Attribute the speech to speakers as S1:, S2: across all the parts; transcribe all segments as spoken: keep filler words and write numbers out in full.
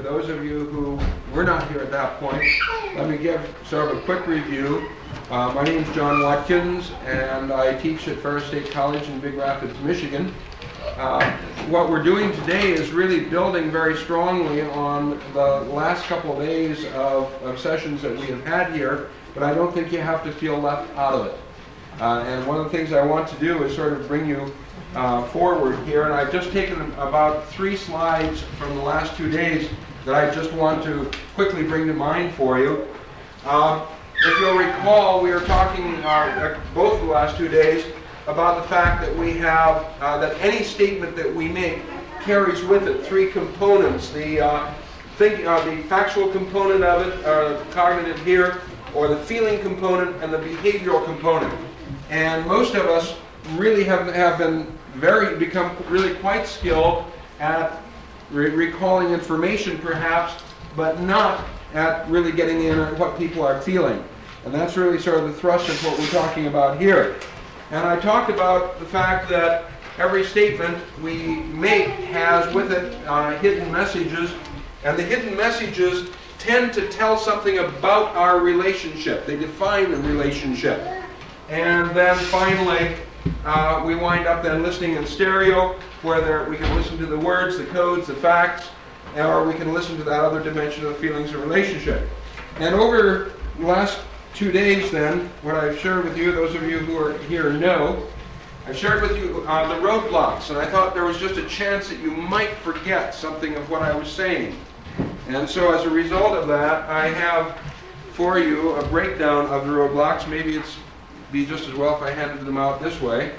S1: those of you who were not here at that point, let me give sort of a quick review. Uh, my name is John Watkins, and I teach at Ferris State College in Big Rapids, Michigan. Uh, what we're doing today is really building very strongly on the last couple of days of, of sessions that we have had here, but I don't think you have to feel left out of it. Uh, and one of the things I want to do is sort of bring you uh, forward here, and I've just taken about three slides from the last two days that I just want to quickly bring to mind for you. Uh, if you'll recall, we were talking uh, both the last two days about the fact that we have, uh, that any statement that we make carries with it three components. The, uh, think, uh, the factual component of it, uh, the cognitive here, or the feeling component, and the behavioral component. And most of us really have, have been very, become really quite skilled at re- recalling information perhaps, but not at really getting in on what people are feeling. And that's really sort of the thrust of what we're talking about here. And I talked about the fact that every statement we make has with it uh, hidden messages, and the hidden messages tend to tell something about our relationship. They define the relationship. And then finally, uh, we wind up then listening in stereo, where there, we can listen to the words, the codes, the facts, or we can listen to that other dimension of the feelings of relationship. And over the last two days then, what I've shared with you, those of you who are here know, I've shared with you uh, the roadblocks, and I thought there was just a chance that you might forget something of what I was saying. And so as a result of that, I have for you a breakdown of the roadblocks. Maybe it's be just as well if I handed them out this way.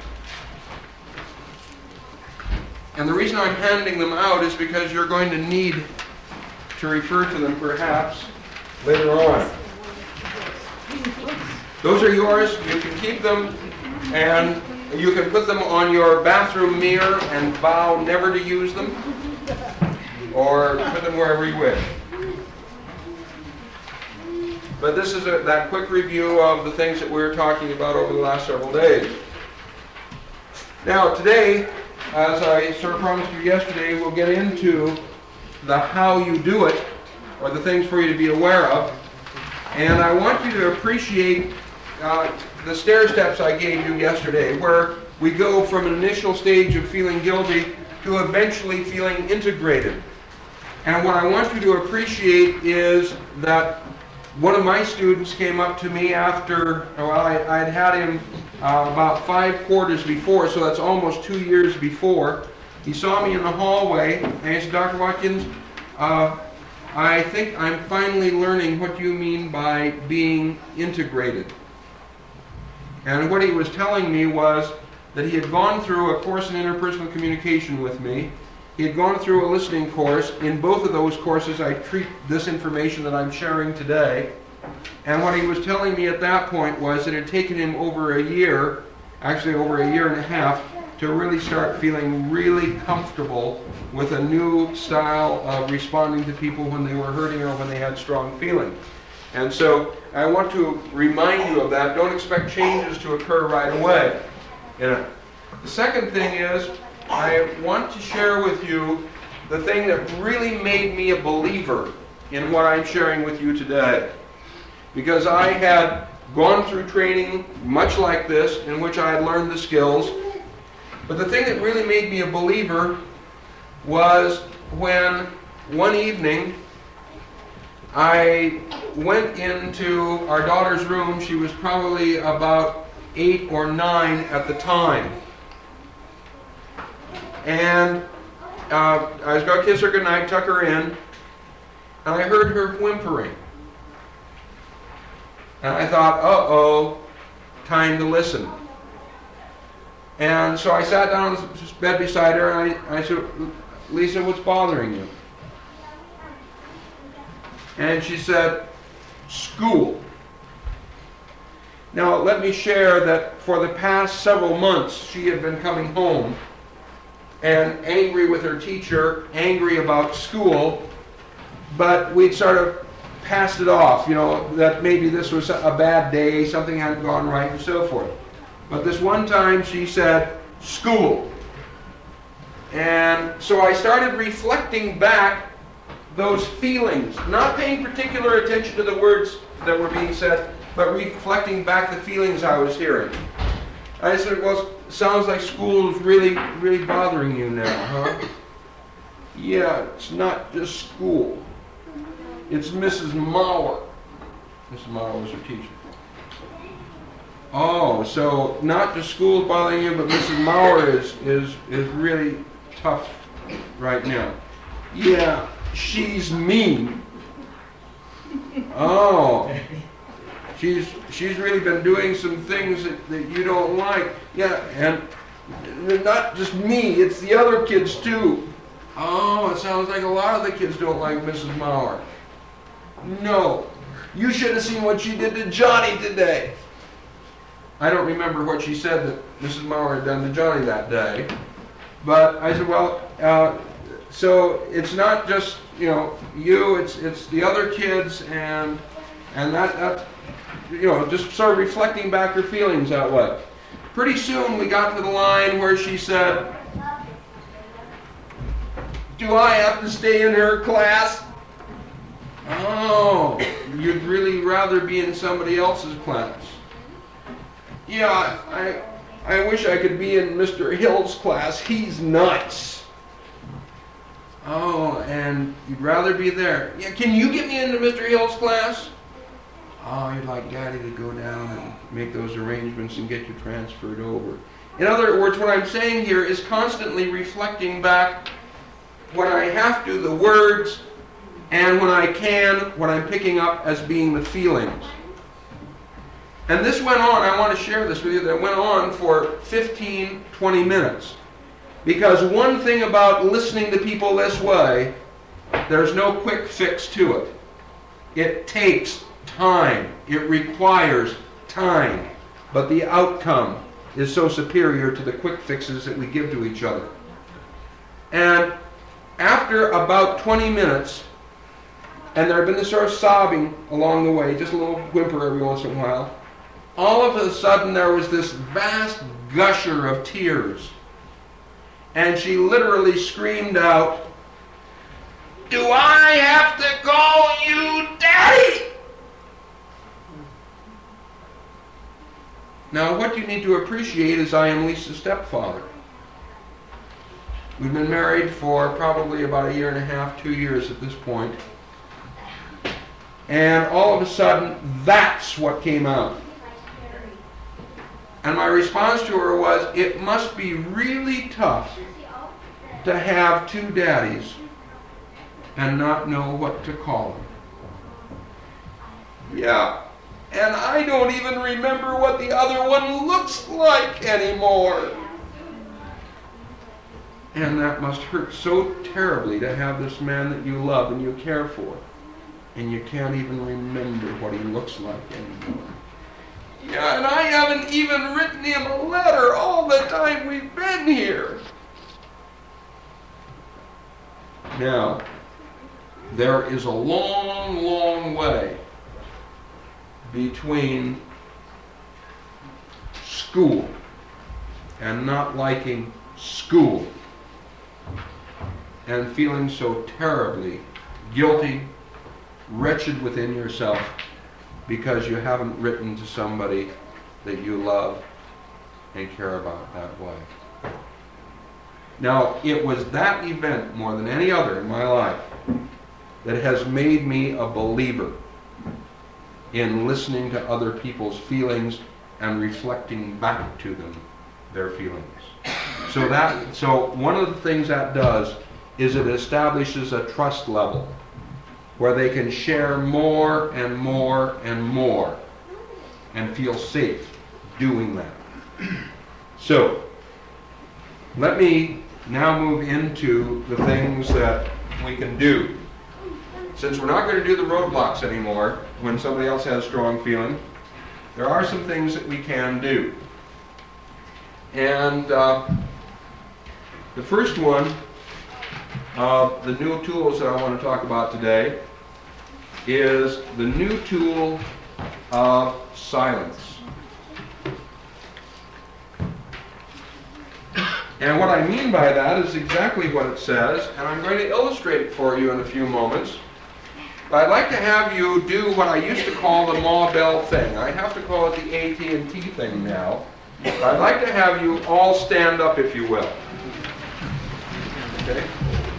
S1: And the reason I'm handing them out is because you're going to need to refer to them perhaps later on. Those are yours. You can keep them, and you can put them on your bathroom mirror and vow never to use them, or put them wherever you wish. But this is a, that quick review of the things that we were talking about over the last several days. Now today, as I sort of promised you yesterday, we'll get into the how you do it, or the things for you to be aware of. And I want you to appreciate uh, the stair steps I gave you yesterday, where we go from an initial stage of feeling guilty to eventually feeling integrated. And what I want you to appreciate is that one of my students came up to me after, well, I, I'd had him uh, about five quarters before, so that's almost two years before. He saw me in the hallway, and he said, Doctor Watkins, uh, I think I'm finally learning what you mean by being integrated. And what he was telling me was that he had gone through a course in interpersonal communication with me. He had gone through a listening course. In both of those courses, I treat this information that I'm sharing today. And what he was telling me at that point was that it had taken him over a year, actually over a year and a half, to really start feeling really comfortable with a new style of responding to people when they were hurting or when they had strong feelings. And so I want to remind you of that. Don't expect changes to occur right away. You know. The second thing is, I want to share with you the thing that really made me a believer in what I'm sharing with you today. Because I had gone through training much like this, in which I had learned the skills. But the thing that really made me a believer was when one evening I went into our daughter's room. She was probably about eight or nine at the time. And uh, I was going to kiss her goodnight, tuck her in, and I heard her whimpering. And I thought, uh-oh, time to listen. And so I sat down on the bed beside her, and I, I said, Lisa, what's bothering you? And she said, school. Now, let me share that for the past several months, she had been coming home and angry with her teacher, angry about school, but we'd sort of passed it off, you know, that maybe this was a bad day, something hadn't gone right, and so forth. But this one time she said, school. And so I started reflecting back those feelings, not paying particular attention to the words that were being said, but reflecting back the feelings I was hearing. I said, well, sounds like school is really, really bothering you now, huh? Yeah, it's not just school. It's Missus Mauer. Missus Mauer was her teacher. Oh, so not just school bothering you, but Missus Mauer is, is, is really tough right now. Yeah, she's mean. Oh, she's she's really been doing some things that, that you don't like. Yeah, and not just me, it's the other kids too. Oh, it sounds like a lot of the kids don't like Missus Mauer. No, you should have seen what she did to Johnny today. I don't remember what she said that Missus Mauer had done to Johnny that day. But I said, well, uh, so it's not just, you know, you, it's it's the other kids, and and that, that, you know, just sort of reflecting back her feelings that way. Pretty soon we got to the line where she said, do I have to stay in her class? Oh, you'd really rather be in somebody else's class. Yeah, I I wish I could be in Mister Hill's class. He's nice. Oh, and you'd rather be there. Yeah, can you get me into Mister Hill's class? Oh, you'd like Daddy to go down and make those arrangements and get you transferred over. In other words, what I'm saying here is constantly reflecting back when I have to, the words, and when I can, what I'm picking up as being the feelings. And this went on, I want to share this with you, that went on for fifteen, twenty minutes. Because one thing about listening to people this way, there's no quick fix to it. It takes time. It requires time. But the outcome is so superior to the quick fixes that we give to each other. And after about twenty minutes, and there had been this sort of sobbing along the way, just a little whimper every once in a while, all of a sudden there was this vast gusher of tears. And she literally screamed out, do I have to call you Daddy? Now what you need to appreciate is I am Lisa's stepfather. We've been married for probably about a year and a half, two years at this point. And all of a sudden, that's what came out. And my response to her was, it must be really tough to have two daddies and not know what to call them. Yeah, and I don't even remember what the other one looks like anymore. And that must hurt so terribly to have this man that you love and you care for, and you can't even remember what he looks like anymore. Yeah, and I haven't even written him a letter all the time we've been here. Now, there is a long, long way between school and not liking school and feeling so terribly guilty, wretched within yourself because you haven't written to somebody that you love and care about that way. Now, it was that event more than any other in my life that has made me a believer in listening to other people's feelings and reflecting back to them their feelings. So that, so one of the things that does is it establishes a trust level where they can share more and more and more and feel safe doing that. So, let me now move into the things that we can do. Since we're not going to do the roadblocks anymore when somebody else has strong feeling, there are some things that we can do. And uh, the first one, uh, the new tools that I want to talk about today, is the new tool of silence. And what I mean by that is exactly what it says, and I'm going to illustrate it for you in a few moments. But I'd like to have you do what I used to call the Ma Bell thing. I have to call it the A T and T thing now. But I'd like to have you all stand up, if you will. Okay?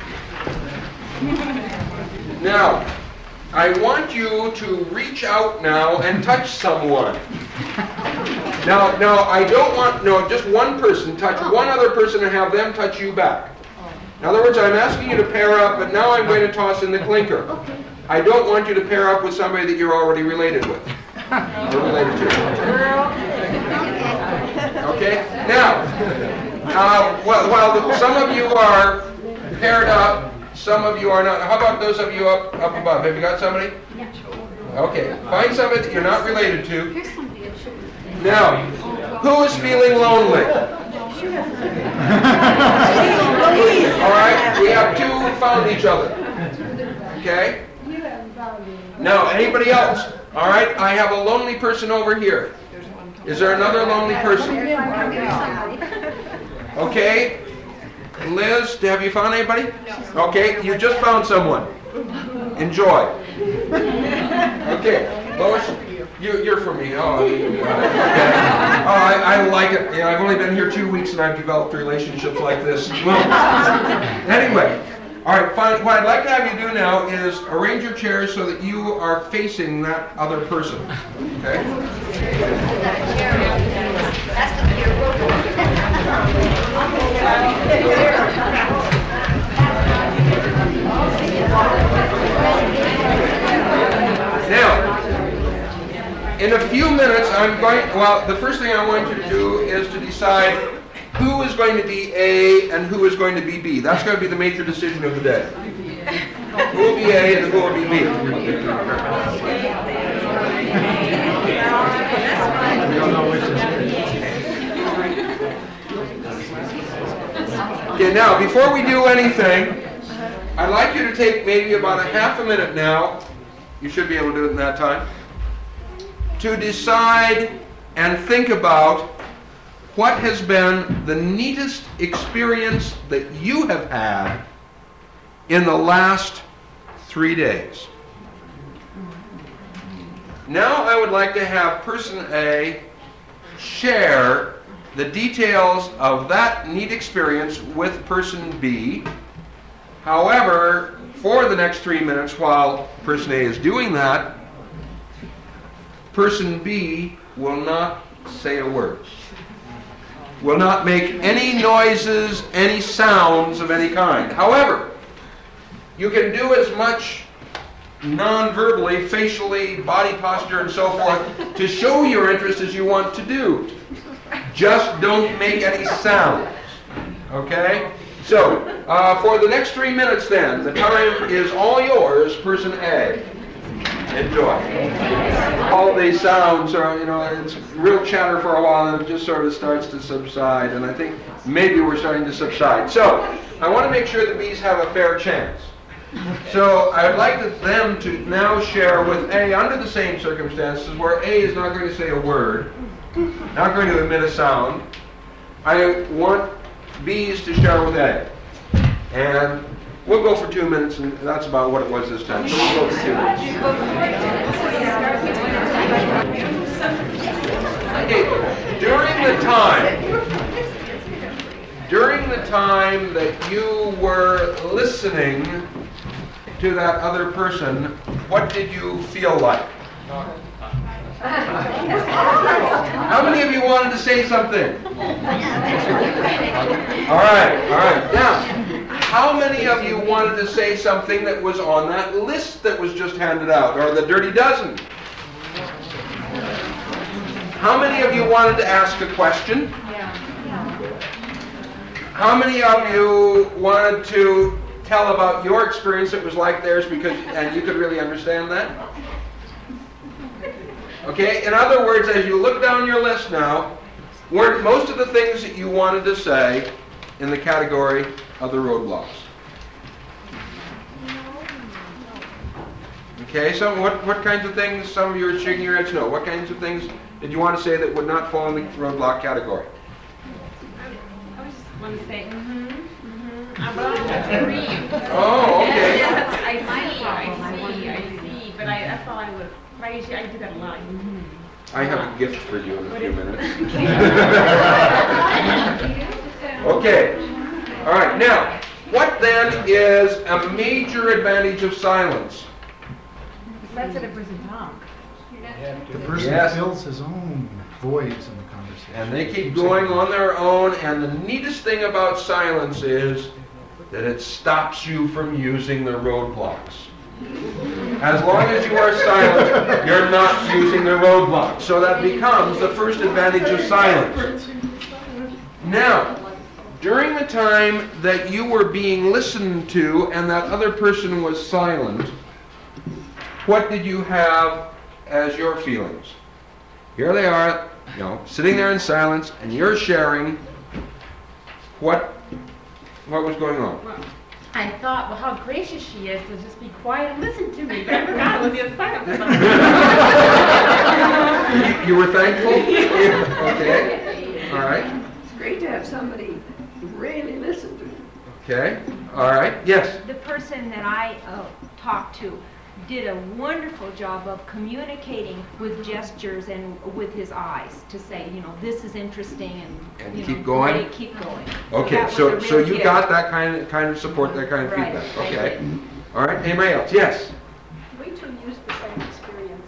S1: Now, I want you to reach out now and touch someone. Now, now I don't want, no, just one person touch one other person and have them touch you back. In other words, I'm asking you to pair up, but now I'm going to toss in the clinker. I don't want you to pair up with somebody that you're already related with. Or related to. Okay? Now, uh, well, while some of you are paired up, some of you are not. How about those of you up, up above? Have you got somebody? Okay. Find somebody that you're not related to. Now, who is feeling lonely? All right, we have two who found each other. Okay? Now, anybody else? All right, I have a lonely person over here. Is there another lonely person? Okay. Liz, have you found anybody? Okay, you just found someone. Enjoy. Okay, Lois, you, you're for me. Oh, you, okay. Oh, I, I like it. You know, I've only been here two weeks and I've developed relationships like this. Well, anyway, all right. Fine. What I'd like to have you do now is arrange your chairs so that you are facing that other person. Okay. Now, in a few minutes, I'm going, well, the first thing I want you to do is to decide who is going to be A and who is going to be B. That's going to be the major decision of the day. Who will be A and who will be B? Okay, now, before we do anything, I'd like you to take maybe about a half a minute now, you should be able to do it in that time, to decide and think about what has been the neatest experience that you have had in the last three days. Now I would like to have person A share the details of that neat experience with person B. However, for the next three minutes while person A is doing that, person B will not say a word. Will not make any noises, any sounds of any kind. However, you can do as much non-verbally, facially, body posture, and so forth to show your interest as you want to do. Just don't make any sounds. Okay? So, uh, for the next three minutes then, the time is all yours, person A. Enjoy. All these sounds are, you know, it's real chatter for a while and it just sort of starts to subside, and I think maybe we're starting to subside. So, I want to make sure the bees have a fair chance. So, I would like to, them to now share with A under the same circumstances where A is not going to say a word, not going to emit a sound. I want B's to share with A. And we'll go for two minutes, and that's about what it was this time. So we'll go for two minutes. Okay, during the time, during the time that you were listening to that other person, what did you feel like? How many of you wanted to say something? All right, all right. Now, how many of you wanted to say something that was on that list that was just handed out, or the Dirty Dozen? How many of you wanted to ask a question? How many of you wanted to tell about your experience that was like theirs because and you could really understand that? Okay, in other words, as you look down your list now, weren't most of the things that you wanted to say in the category of the roadblocks? Okay, so what, what kinds of things, some of you are shaking your heads no, what kinds of things did you want to say that would not fall in the roadblock category?
S2: want to say, mm-hmm, mm-hmm. I'm going to read.
S1: Oh, okay.
S2: Yes, I see, I see, I see. But I, that's all I would, but I usually, I do that a lot. Mm-hmm.
S1: I have a gift for you in a few minutes. Okay. All right. Now, what then is a major advantage of silence?
S2: That's it, a person talk.
S3: The person
S1: Yes.
S3: fills his own voids in the conversation.
S1: And they keep going on their own, and the neatest thing about silence is that it stops you from using the roadblocks. As long as you are silent, you're not using the roadblocks. So that becomes the first advantage of silence. Now, during the time that you were being listened to and that other person was silent, what did you have as your feelings? Here they are, you know, sitting there in silence, and you're sharing what what was going on.
S2: Well, I thought, well, how gracious she is to just be quiet and listen to me. But I forgot it was the assignment.
S1: you, you were thankful? Okay. All right.
S4: It's great to have somebody really listen to you.
S1: Okay. All right. Yes.
S5: The person that I uh, talked to did a wonderful job of communicating with gestures and with his eyes to say, you know, this is interesting and,
S1: And
S5: you
S1: keep
S5: know,
S1: going?
S5: great, keep going.
S1: Okay.
S5: that
S1: So
S5: was a
S1: so
S5: real
S1: you
S5: gift.
S1: got that kind of kind of support, that kind of
S5: Right.
S1: feedback.
S5: Thank
S1: Okay.
S5: you.
S1: All right. Anybody else? Yes.
S4: Wait till you use the same experience.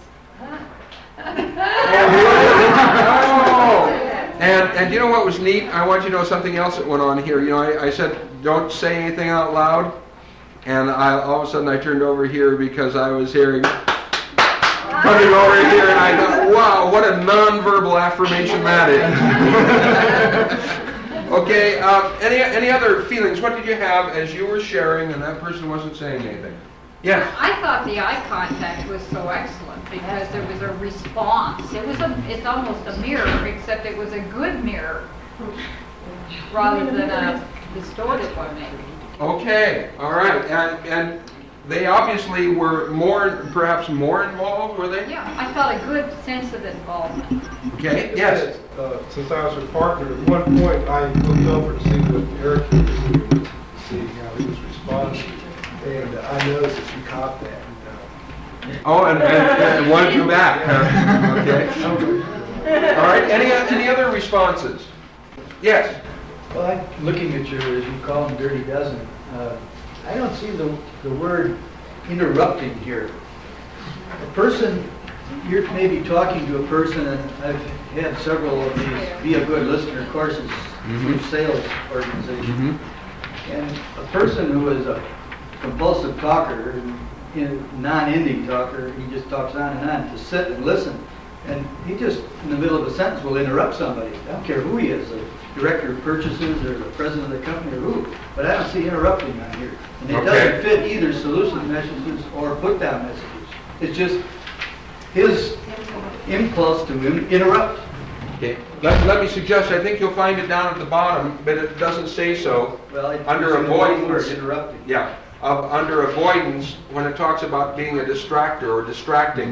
S1: Oh, and and you know what was neat? I want you to know something else that went on here. You know, I, I said don't say anything out loud, and I, all of a sudden I turned over here because I was hearing coming over here, and I thought, wow, what a nonverbal affirmation that is. Okay. Um, any any other feelings? What did you have as you were sharing and that person wasn't saying anything? Yes.
S6: I thought the eye contact was so excellent because there was a response. It was a, it's almost a mirror, except it was a good mirror rather than a distorted one, maybe.
S1: Okay. All right. And and they obviously were more, perhaps more involved, were they?
S6: Yeah, I felt a good sense of involvement.
S1: Okay. Yes.
S7: Uh, since I was her partner, at one point I looked over to see what Eric was doing, to see how he was responding, and uh, I noticed that she caught that.
S1: Oh, and, and, and wanted you back. Huh? Okay. All right. Any any other responses? Yes.
S8: Well, I, looking at your, as you call them, dirty dozen, uh, I don't see the, the word interrupting here. A person, you're maybe talking to a person, and I've had several of these Be a Good Listener courses through sales organizations.
S1: Mm-hmm.
S8: And a person who is a compulsive talker, in non-ending talker, he just talks on and on, to sit and listen. And he just, in the middle of a sentence, will interrupt somebody. I don't care who he is, the director of purchases or the president of the company or who, but I don't see interrupting on here. And it
S1: Okay.
S8: doesn't fit either solution messages or put-down messages. It's just his impulse to in- interrupt.
S1: Okay. Let, let me suggest. I think you'll find it down at the bottom, but it doesn't say so.
S8: Well, I
S1: Under
S8: see the one
S1: avoidance.
S8: word, interrupting.
S1: Yeah. Of under avoidance, when it talks about being a distractor or distracting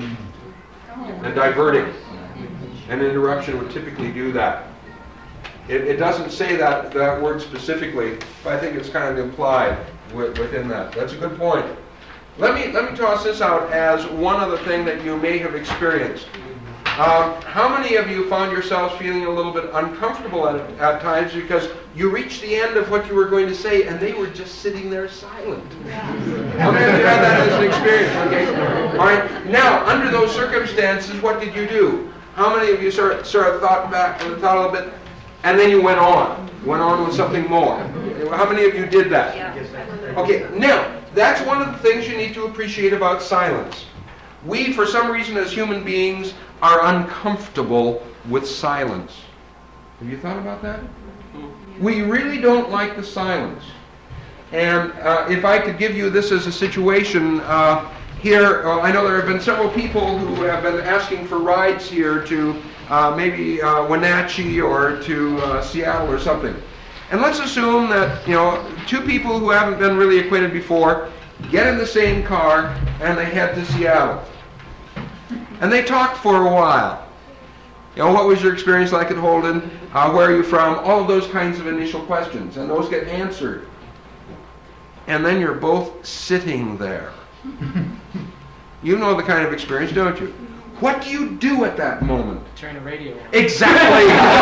S1: and diverting, an interruption would typically do that. It, it doesn't say that that word specifically, but I think it's kind of implied with, within that. That's a good point. Let me let me toss this out as one other thing that you may have experienced. Um, how many of you found yourselves feeling a little bit uncomfortable at, at times because you reached the end of what you were going to say and they were just sitting there silent? How many of you had that as an experience? Okay. All right. Now, under those circumstances, what did you do? How many of you sort of, sort of thought back and thought a little bit, and then you went on, went on with something more? How many of you did that? Okay. Now, that's one of the things you need to appreciate about silence. We, for some reason, as human beings, are uncomfortable with silence. Have you thought about that? We really don't like the silence. And uh, if I could give you this as a situation, uh, here, uh, I know there have been several people who have been asking for rides here to uh, maybe uh, Wenatchee or to uh, Seattle or something. And let's assume that, you know, two people who haven't been really acquainted before get in the same car and they head to Seattle. And they talk for a while. You know, what was your experience like at Holden? Uh, where are you from? All of those kinds of initial questions, and those get answered. And then you're both sitting there. You know the kind of experience, don't you? What do you do at that moment?
S9: Turn the radio on.
S1: Exactly.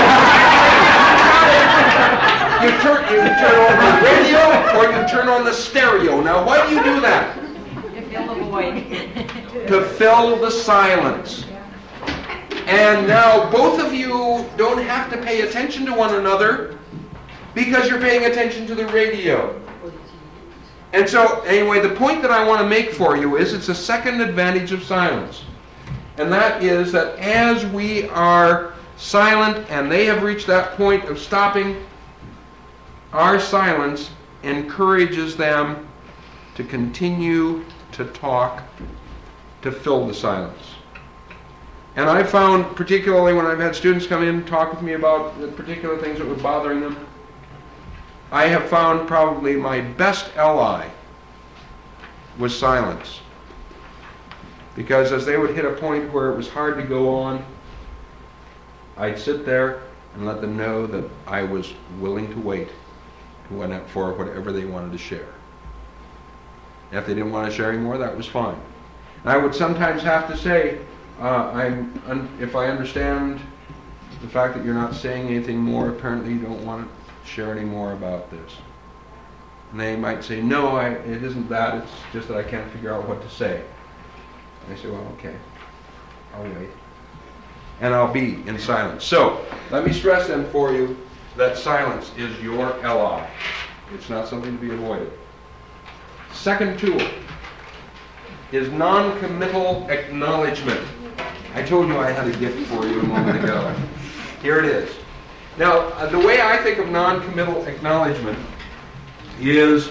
S1: you turn you turn on the radio or you turn on the stereo. Now, why do you do that?
S5: To fill the void.
S1: To fill the silence. And now both of you don't have to pay attention to one another because you're paying attention to the radio. And so, anyway, the point that I want to make for you is it's a second advantage of silence. And that is that as we are silent and they have reached that point of stopping, our silence encourages them to continue to talk, to fill the silence. And I've found, particularly when I've had students come in and talk with me about the particular things that were bothering them, I have found probably my best ally was silence. Because as they would hit a point where it was hard to go on, I'd sit there and let them know that I was willing to wait for whatever they wanted to share. And if they didn't want to share anymore, that was fine. And I would sometimes have to say, uh, I'm, un- if I understand the fact that you're not saying anything more, apparently you don't want to share any more about this. And they might say, no, I, it isn't that, it's just that I can't figure out what to say. I say, well, okay, I'll wait. And I'll be in silence. So, let me stress then for you that silence is your ally. It's not something to be avoided. Second tool is non-committal acknowledgement. I told you I had a gift for you a moment ago. Here it is. Now, uh, the way I think of non-committal acknowledgement is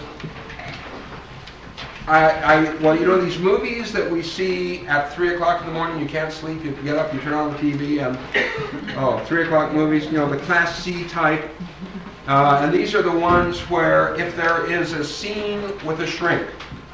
S1: I, I, well, you know these movies that we see at three o'clock in the morning, you can't sleep, you get up, you turn on the T V, and, oh, three o'clock movies, you know, the Class C type. Uh, and these are the ones where if there is a scene with a shrink,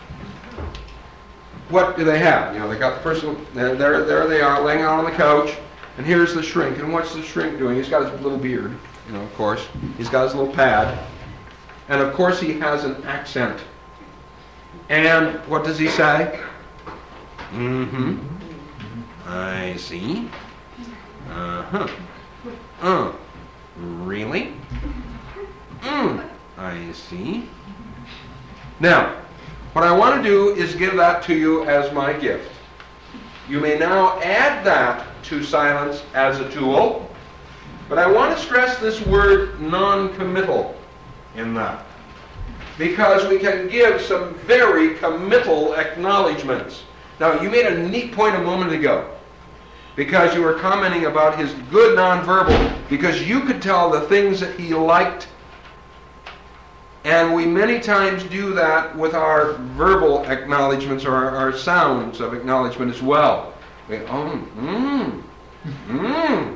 S1: what do they have? You know, they got the person, there, there they are, laying out on the couch, and here's the shrink. And what's the shrink doing? He's got his little beard, you know, of course. He's got his little pad. And of course he has an accent. And what does he say? Mm-hmm. I see. Uh-huh. Uh. Really? Mm. I see. Now, what I want to do is give that to you as my gift. You may now add that to silence as a tool, but I want to stress this word non-committal in that, because we can give some very committal acknowledgments. Now, you made a neat point a moment ago, because you were commenting about his good nonverbal, because you could tell the things that he liked, and we many times do that with our verbal acknowledgments or our, our sounds of acknowledgement as well. We, oh, mmm, mmm,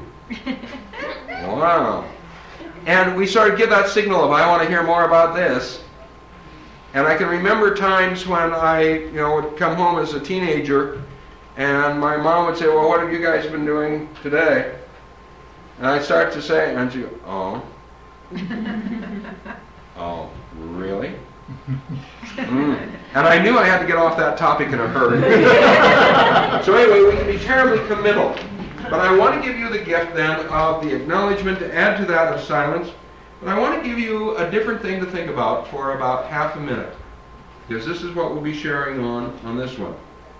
S1: wow. And we sort of give that signal of, I want to hear more about this. And I can remember times when I, you know, would come home as a teenager, and my mom would say, well, what have you guys been doing today? And I'd start to say, and she'd go, oh. Oh, really? Mm. And I knew I had to get off that topic in a hurry. So anyway, we can be terribly committal. But I want to give you the gift then of the acknowledgement to add to that of silence. But I want to give you a different thing to think about for about half a minute, because this is what we'll be sharing on on this one.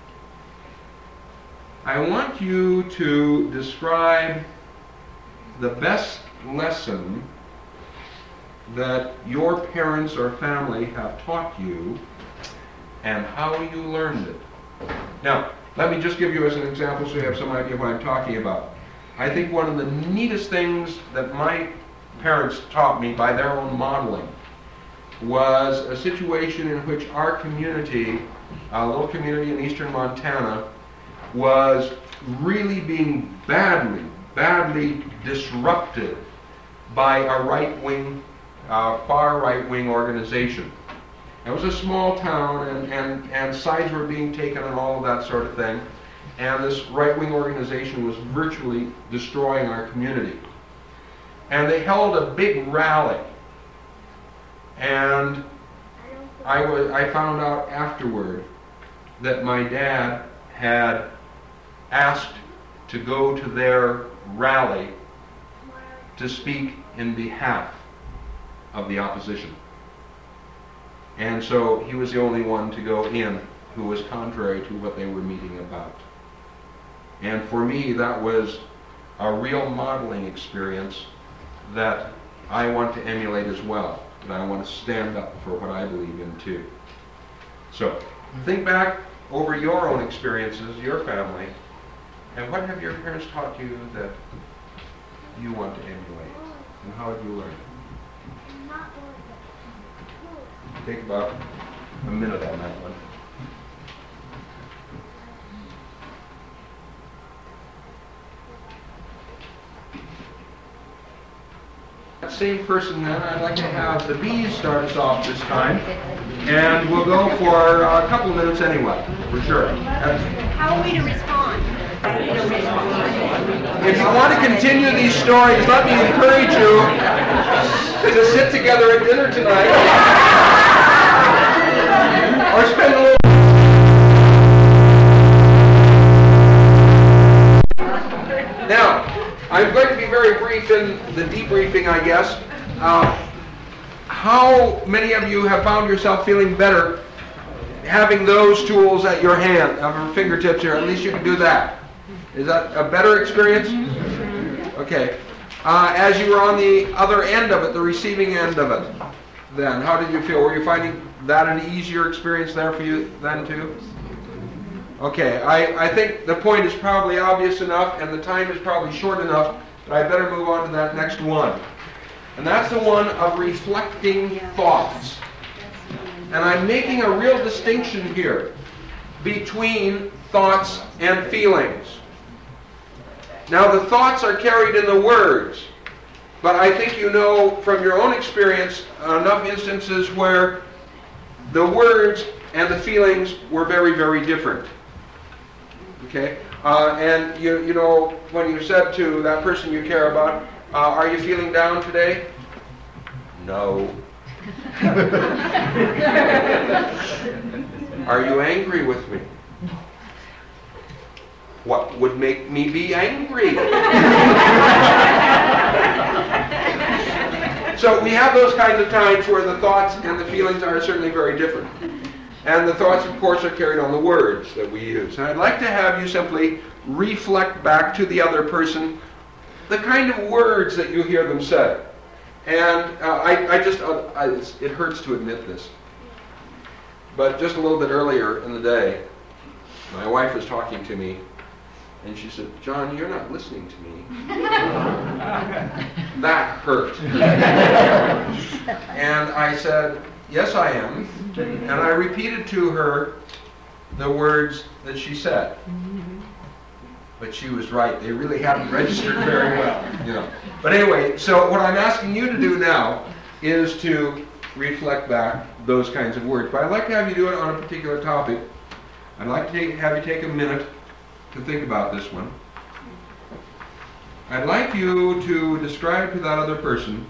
S1: I want you to describe the best lesson that your parents or family have taught you and how you learned it. Now, let me just give you as an example so you have some idea what I'm talking about. I think one of the neatest things that my parents taught me by their own modeling was a situation in which our community, a little community in eastern Montana, was really being badly, badly disrupted by a right-wing, uh, far right-wing organization. It was a small town, and, and, and sides were being taken and all of that sort of thing. and this right-wing organization was virtually destroying our community. And they held a big rally. And I was, I found out afterward that my dad had asked to go to their rally to speak in behalf of the opposition. And so he was the only one to go in who was contrary to what they were meeting about. And for me, that was a real modeling experience that I want to emulate as well. And I want to stand up for what I believe in too. So, think back over your own experiences, your family, and what have your parents taught you that you want to emulate? And how have you learned? Take about a minute on that one. That same person then, I'd like to have the bees start us off this time. And we'll go for a couple of minutes anyway, for sure. That's,
S5: How are we to respond?
S1: if you want to continue these stories, let me encourage you to sit together at dinner tonight. Or spend a little... Now, I'm going to be very brief in the debriefing, I guess. Uh, how many of you have found yourself feeling better having those tools at your hand, at your fingertips here? At least you can do that. Is that a better experience? Okay. Uh, as you were on the other end of it, the receiving end of it, then, how did you feel? Were you finding that an easier experience there for you then too? Okay, I, I think the point is probably obvious enough and the time is probably short enough that I better move on to that next one. And that's the one of reflecting thoughts. And I'm making a real distinction here between thoughts and feelings. Now the thoughts are carried in the words, but I think you know from your own experience enough instances where the words and the feelings were very, very different. Okay? Uh, and you, you know, when you said to that person you care about, uh, are you feeling down today? No. Are you angry with me? What would make me be angry? So we have those kinds of times where the thoughts and the feelings are certainly very different. And the thoughts, of course, are carried on the words that we use. And I'd like to have you simply reflect back to the other person the kind of words that you hear them say. And uh, I, I just, uh, I, it hurts to admit this, but just a little bit earlier in the day, my wife was talking to me, and she said, "John, you're not listening to me." That hurt. And I said, "Yes, I am." And I repeated to her the words that she said. But she was right. They really haven't registered very well, you know. But anyway, so what I'm asking you to do now is to reflect back those kinds of words. But I'd like to have you do it on a particular topic. I'd like to take, have you take a minute to think about this one. I'd like you to describe to that other person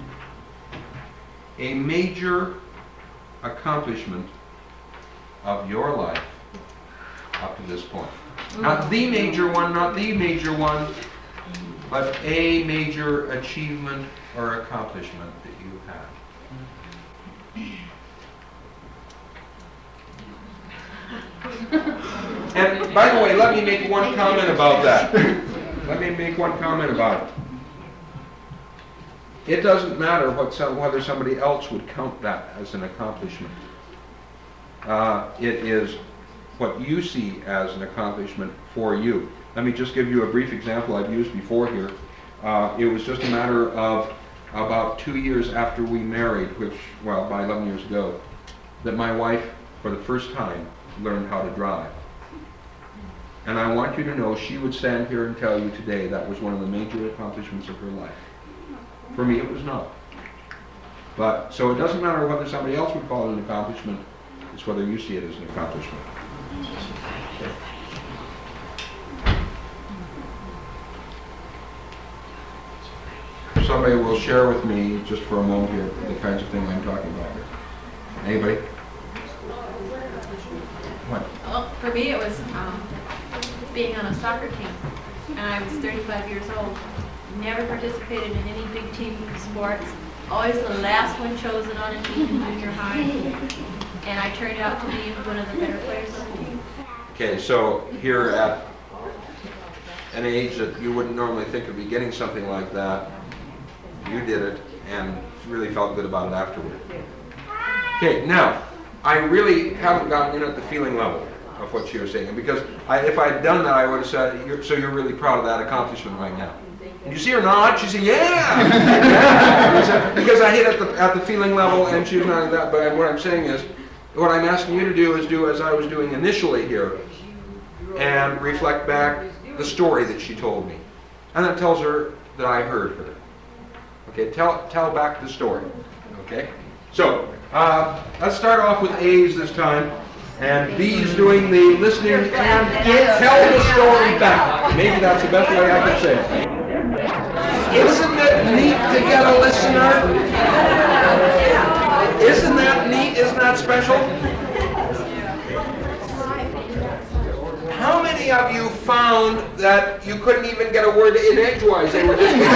S1: a major accomplishment of your life up to this point. Not the major one, not the major one, but a major achievement or accomplishment that you have. And by the way, let me make one comment about that. Let me make one comment about it. It doesn't matter what some, whether somebody else would count that as an accomplishment. Uh, it is what you see as an accomplishment for you. Let me just give you a brief example I've used before here. Uh, it was just a matter of about two years after we married, which, well, about eleven years ago, that my wife, for the first time, learned how to drive. And I want you to know she would stand here and tell you today that was one of the major accomplishments of her life. For me, it was not. But, so it doesn't matter whether somebody else would call it an accomplishment, it's whether you see it as an accomplishment. somebody will share with me, just for a moment here, the kinds of things I'm talking about here. Anybody? What?
S9: Well, for me, it was um, being on a soccer team, and I was thirty-five years old. Never participated in any big team sports. Always the last one chosen on a team in junior high, and I turned out to be one of the better players on the team.
S1: Okay, so here at an age that you wouldn't normally think of be getting something like that, you did it and really felt good about it afterward. Okay, now, I really haven't gotten in at the feeling level of what she was saying, because I, if I had done that, I would have said, you're, so you're really proud of that accomplishment right now. And you see her nod, she said, yeah! Yeah! Because I hit at the, at the feeling level and she was nodding that, but what I'm saying is, what I'm asking you to do is do as I was doing initially here, and reflect back the story that she told me. And that tells her that I heard her. Okay, tell, tell back the story. Okay? So, uh, let's start off with A's this time. And B's doing the listening and tell the story back. Maybe that's the best way I can say it. Isn't it neat to get a listener? Isn't that neat? Isn't that special? How many of you found that you couldn't even get a word in edgewise? They were just You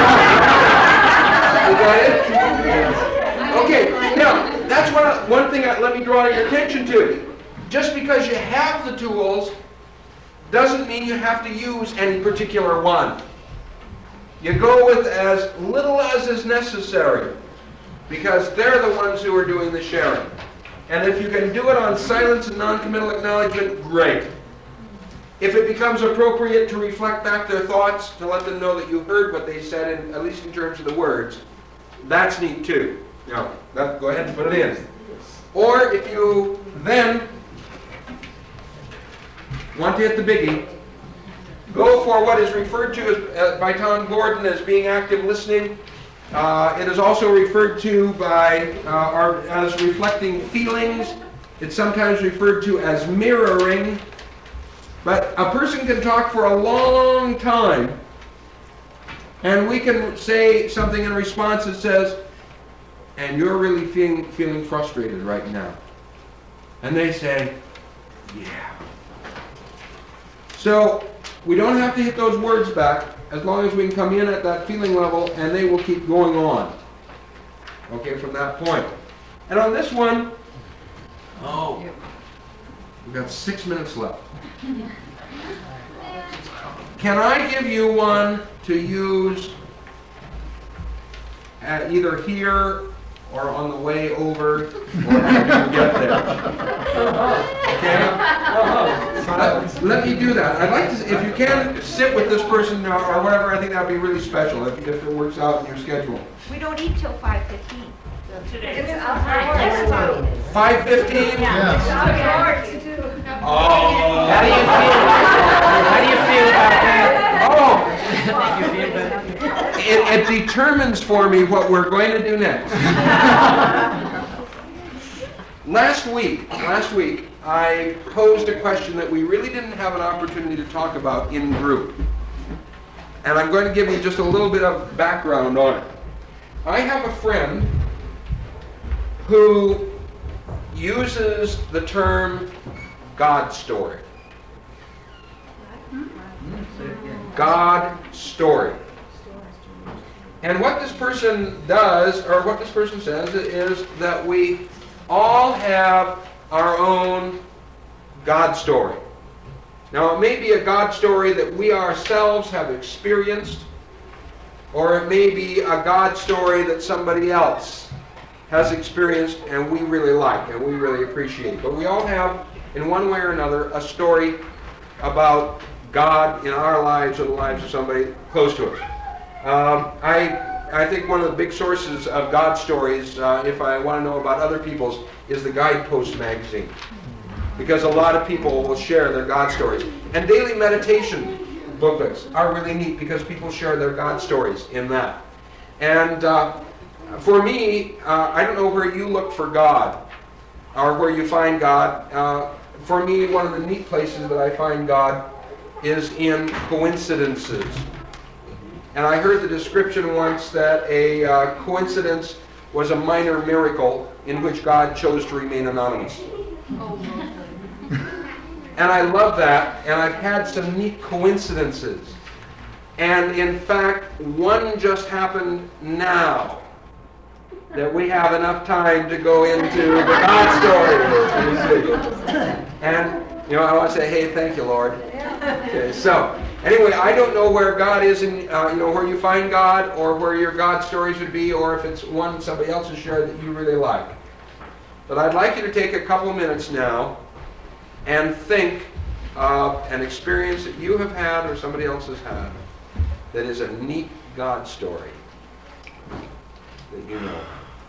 S1: got it? Okay, now, that's one, one thing, I, let me draw your attention to. Just because you have the tools doesn't mean you have to use any particular one. You go with as little as is necessary, because they're the ones who are doing the sharing. And if you can do it on silence and non-committal acknowledgement, great. If it becomes appropriate to reflect back their thoughts, to let them know that you heard what they said, in, at least in terms of the words, that's neat too. Now, that, go ahead and put it in. Or if you then want to hit the biggie, go for what is referred to as, uh, by Tom Gordon as being active listening. Uh, it is also referred to by uh, our, as reflecting feelings. It's sometimes referred to as mirroring. But a person can talk for a long time, and we can say something in response that says, and you're really feeling, feeling frustrated right now. And they say, yeah. So we don't have to hit those words back as long as we can come in at that feeling level, and they will keep going on. Okay, from that point. And on this one, oh, we've got six minutes left. Can I give you one to use at either here or on the way over, or after you get there? Okay? Uh, let me do that. I'd like to, if you can, sit with this person or, or whatever. I think that would be really special if, if it works out in your schedule.
S5: We don't eat till five fifteen.
S1: five fifteen?
S5: Yeah.
S1: Oh.
S10: How do you feel? How do you feel about that?
S1: Oh.
S10: You feel better?
S1: It, it determines for me what we're going to do next. Last week, last week, I posed a question that we really didn't have an opportunity to talk about in group. And I'm going to give you just a little bit of background on it. I have a friend who uses the term God story. God story. And what this person does, or what this person says, is that we all have our own God story. Now, it may be a God story that we ourselves have experienced, or it may be a God story that somebody else has experienced and we really like and we really appreciate. But we all have, in one way or another, a story about God in our lives or the lives of somebody close to us. Um, I, I think one of the big sources of God stories, uh, if I want to know about other people's, is the Guidepost magazine. Because a lot of people will share their God stories. And daily meditation booklets are really neat because people share their God stories in that. And uh, for me, uh, I don't know where you look for God or where you find God. Uh, for me, one of the neat places that I find God is in coincidences. And I heard the description once that a uh, coincidence was a minor miracle in which God chose to remain anonymous. And I love that, and I've had some neat coincidences. And in fact, one just happened now that we have enough time to go into the God story. You see. And, you know, I want to say, hey, thank you, Lord. Okay, so, anyway, I don't know where God is in, uh, you know, where you find God, or where your God stories would be, or if it's one somebody else has shared that you really like. But I'd like you to take a couple minutes now and think of an experience that you have had or somebody else has had that is a neat God story that you know.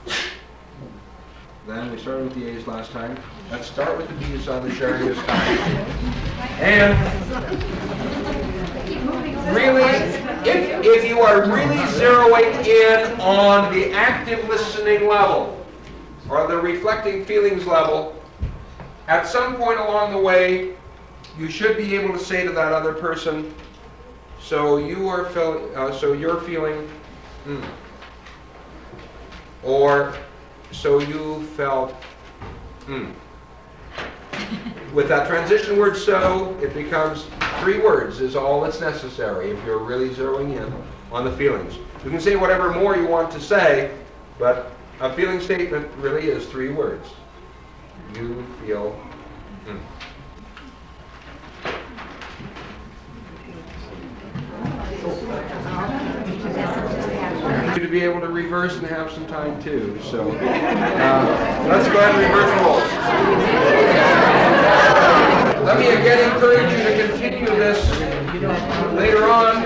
S1: Then we started with the A's last time. Let's start with the B's on the sharing this time. And really, if, if you are really zeroing in on the active listening level or the reflecting feelings level, at some point along the way, you should be able to say to that other person, so you are feel, uh, so you're feeling, hmm. Or so you felt, hmm. With that transition word so, it becomes three words is all that's necessary if you're really zeroing in on the feelings. You can say whatever more you want to say, but a feeling statement really is three words. You feel, hmm. To be able to reverse and have some time too. So uh, let's go ahead and reverse roles. Let me again encourage you to continue this later on.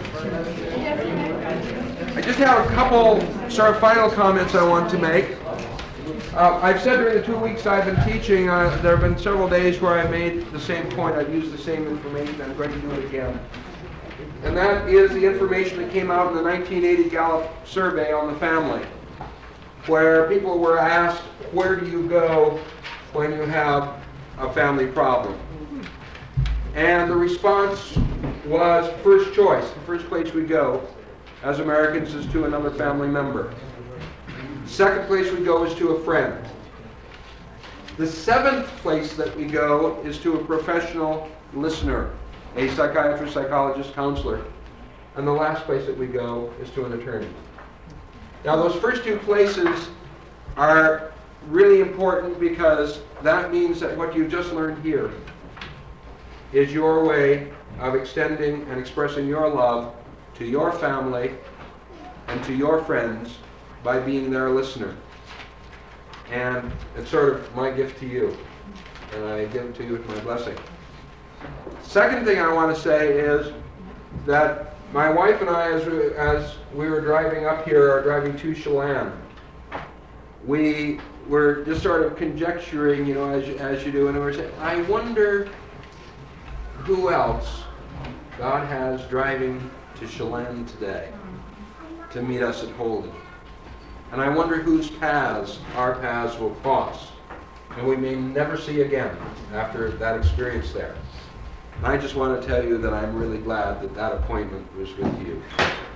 S1: I just have a couple sort of final comments I want to make. Uh, I've said during the two weeks I've been teaching, uh, there have been several days where I made the same point. I've used the same information. I'm going to do it again. And that is the information that came out in the nineteen eighty Gallup survey on the family, where people were asked, where do you go when you have a family problem? And the response was first choice. The first place we go as Americans is to another family member. Second place we go is to a friend. The seventh place that we go is to a professional listener, a psychiatrist, psychologist, counselor. And the last place that we go is to an attorney. Now those first two places are really important because that means that what you just learned here is your way of extending and expressing your love to your family and to your friends by being their listener. And it's sort of my gift to you. And I give it to you with my blessing. Second thing I want to say is that my wife and I, as we, as we were driving up here, or driving to Chelan, we were just sort of conjecturing, you know, as you, as you do, and we were saying, I wonder who else God has driving to Chelan today to meet us at Holden. And I wonder whose paths our paths will cross, and we may never see again after that experience there. And I just want to tell you that I'm really glad that that appointment was with you.